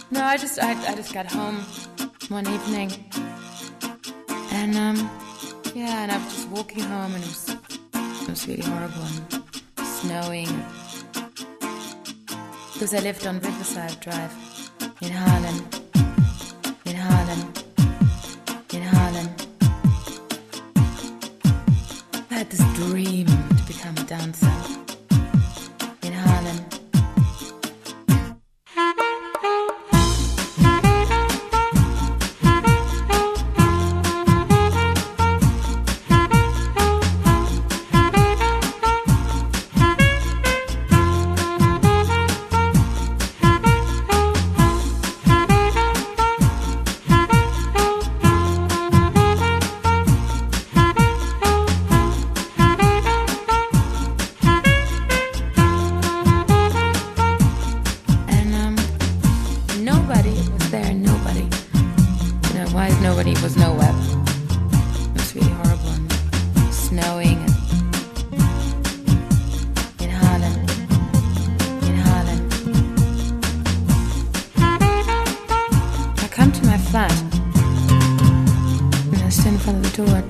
No, I just got home one evening, and and I was just walking home, and it was really horrible and snowing. Because I lived on Riverside Drive in Harlem. I had this dream to become a dancer in Harlem. Nobody was nowhere. It was really horrible and snowing in Harlem. I come to my flat and I stand in front of the door,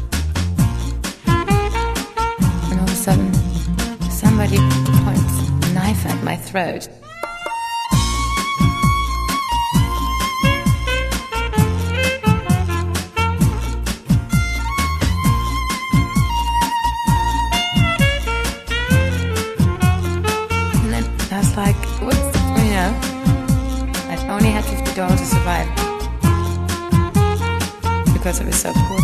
and all of a sudden somebody points a knife at my throat. Like, I only had $50 to survive because I was so poor.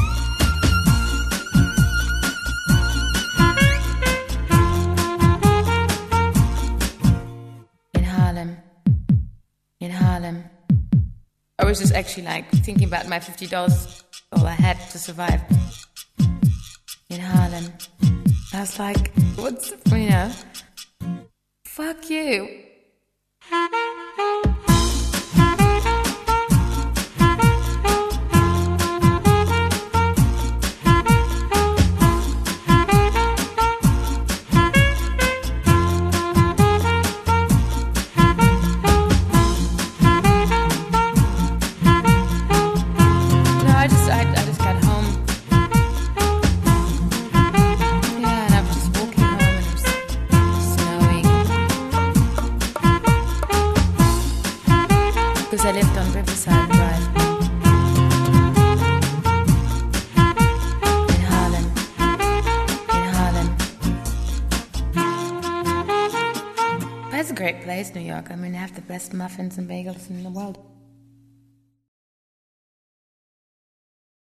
In Harlem. I was just actually like thinking about my $50, all I had to survive. In Harlem. I was like, fuck you. I just got home. Yeah, and I was just walking home, and it was snowing. Because I lived on Riverside Drive in Harlem. But it's a great place, New York. I mean, they have the best muffins and bagels in the world.